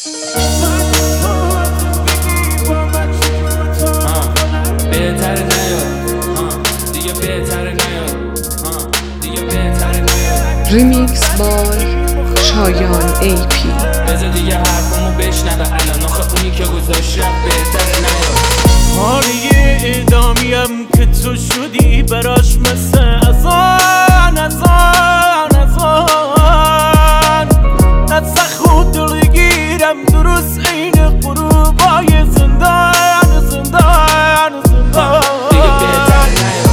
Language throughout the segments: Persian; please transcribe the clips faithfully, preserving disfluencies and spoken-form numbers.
بهتر نیاد دیگه، بهتر نیاد دیگه، بهتر نیاد. ریمیکس بای شایان ای پی. بذار دیگه حرفمو بشنوه الان، آخه اونی که گذاشت رفت بهتر نیاد. حالیه اعدامیم که تو شدی براش مثل ازان ازان ازان نزد خود دلگیرم درست این قروبای زندان زندان زندان. دیگه بهتر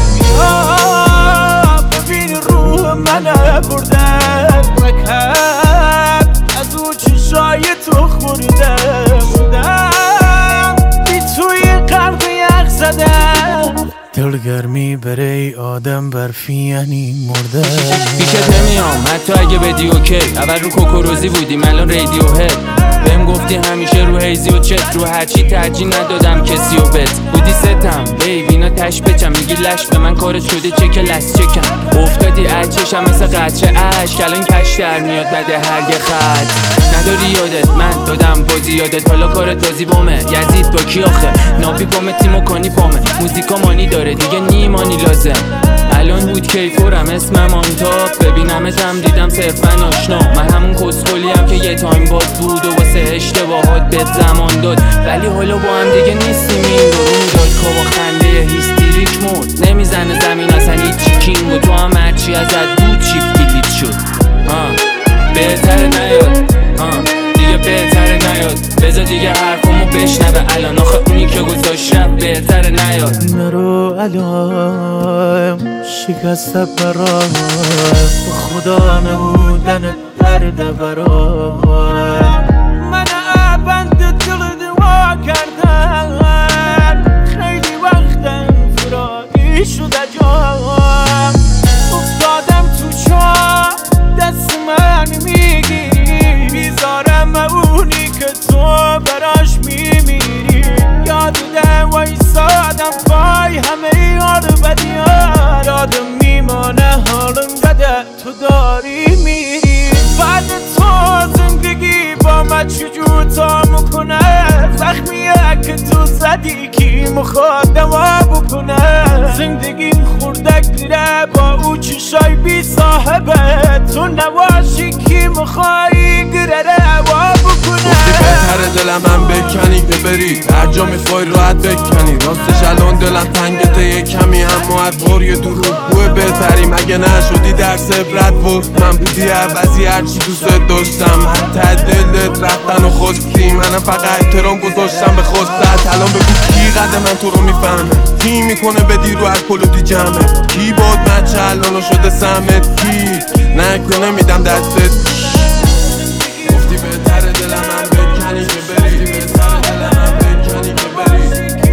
نیاد. ببین روح منه برده رکت از او چشای تو خورده بودم بی توی قلب یخ زده دلگرمی برای آدم برفی یعنی مرده. پیشت نمیام حتی اگه بدی اوکی. اول رو کوکوروزی بودیم الان رادیو هد. بهم گفتی همیشه رو هیزی و چت، رو هرچی ترجیح ندادم کسی و بت. بودی ستم بیبی اینا تش بچم، میگی لش به من کارت شده چک لس چکم. افتادی اچشم مثل قطره عشق، الان کش در میاد بده هر یه خط. نداری یادت من دادم بازی یادت، حالا کار تازی بامه یزید با کی آخه. ناپی پامه تیمو کنی پامه، موزیکا مانی داره دیگه نیمانی لازم. الان بود کیفورم اسمم آنتاپ، ببینمتم دیدم صرفا آشنا. من همون کسخولیم که یه تایم باز بود و واسه اشتباهات بهت زمان داد، ولی حالا با هم دیگه نیستیم. این درون داد کابا خنده هیستریک مرد، نمیزنه زمین اصلا هیچی کینگ و تو هم هرچی ازت بود چیپ دیلیت شد. آه بهتر نیاد دیگه، بهتر نیاد. بذار دیگه حرفمو بشنوه الان، آخه اونی که گذاشت رفت بهتر نیاد. نرو علام شکسته برام خدا نبودن درد برام. من عبند دل دوا کردم خیلی وقتم فراری شده جام. افتادم تو چاه دست من میگیری، بیزارم اونی که تو براش میمیری. یادم وایسادم پای همه یار بدیار، یادم میمانه حالم بده تو داری میری. بعد تو زندگی با من چجور تا میکنه، زخمیه که تو زدی کی مخواد دوا بکنه. زندگیم خوردک میره با او چشای بی صاحبه، تو نواشی کی مخوایی گره روا بکنه. گفتی بهتره دلم هم بکنی که بری هر جا میخوای راحت بکنی. راستش الان دلم تنگته یه کمی، اما از بار یه دروغ بوه بهتری. مگه نشدی درس عبرت بود من بودی عوضی هرچی دوست داشتم. حتی دلت رفتن و خواستی، منم فقط احترام گذاشتم به خواستت. الان بگو کی قدر من تو رو میفهمه، کی میکنه بدی رو هر کلوتی جمعه. کی باد مچه الانو شده سمت، کی نکنه میدم دستت. گفتی بهتره دلم هم بکنی که بری، بهتره دلم هم بکنی که بری.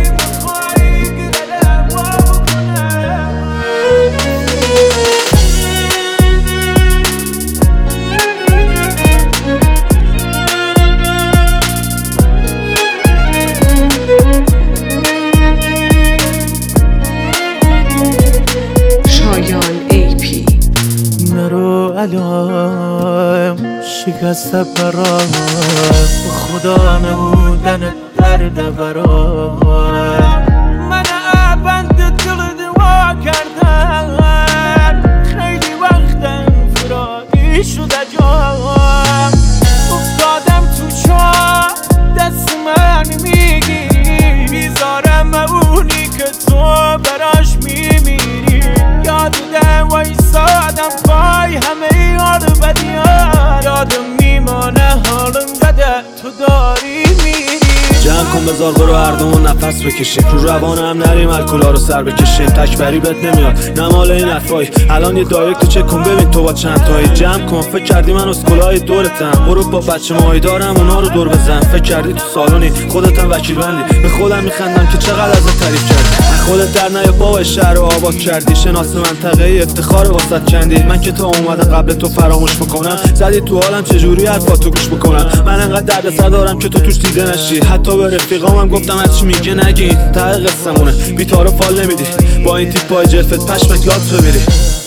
شایان ای پی. نرو علام شکسته برام خدا نبودن درد برام. من عبند دل دوا کردم خیلی وقتم فراری شده جام. افتادم تو چاه دست من میگیری، بیزارم اونی که تو براش میمیری. یادم وایسادم پای همه یار بدیار، یادم میمانه حالم بده تو داری میری. جمع کن بذار برو هر دومون نفس بکشیم، رو روان هم نریم الکلا رو سر بکشیم. تکبری بهت نمیاد نمال این حرفایی، الان یه دایرکت تو چک کن ببین تو با چند تایی. جمع کن فکر کردی من اسکولای دورتم، برو با بچه ماهی دارم اونا رو دور بزن. فکر کردی تو سالونی خودتم وکیل بندی، به خودم میخندم که چقدر ازت تعریف کردی. خودت در نیا بابا شهر رو آباد کردی، شناس منطقه افتخار واسط کندی. من که تو اومدم قبل تو فراموش بکنم، زدی تو حالم چجوری حرفاتو گوش بکنم. من انقدر دردسر دارم که تو توش دیده نشی، حتی به رفیقام هم گفتم هرچی میگه نگین. ته قصه‌مونه بی‌تار و فال نمیدی، با این تیپ پای جلفت پشمک لات بمیری.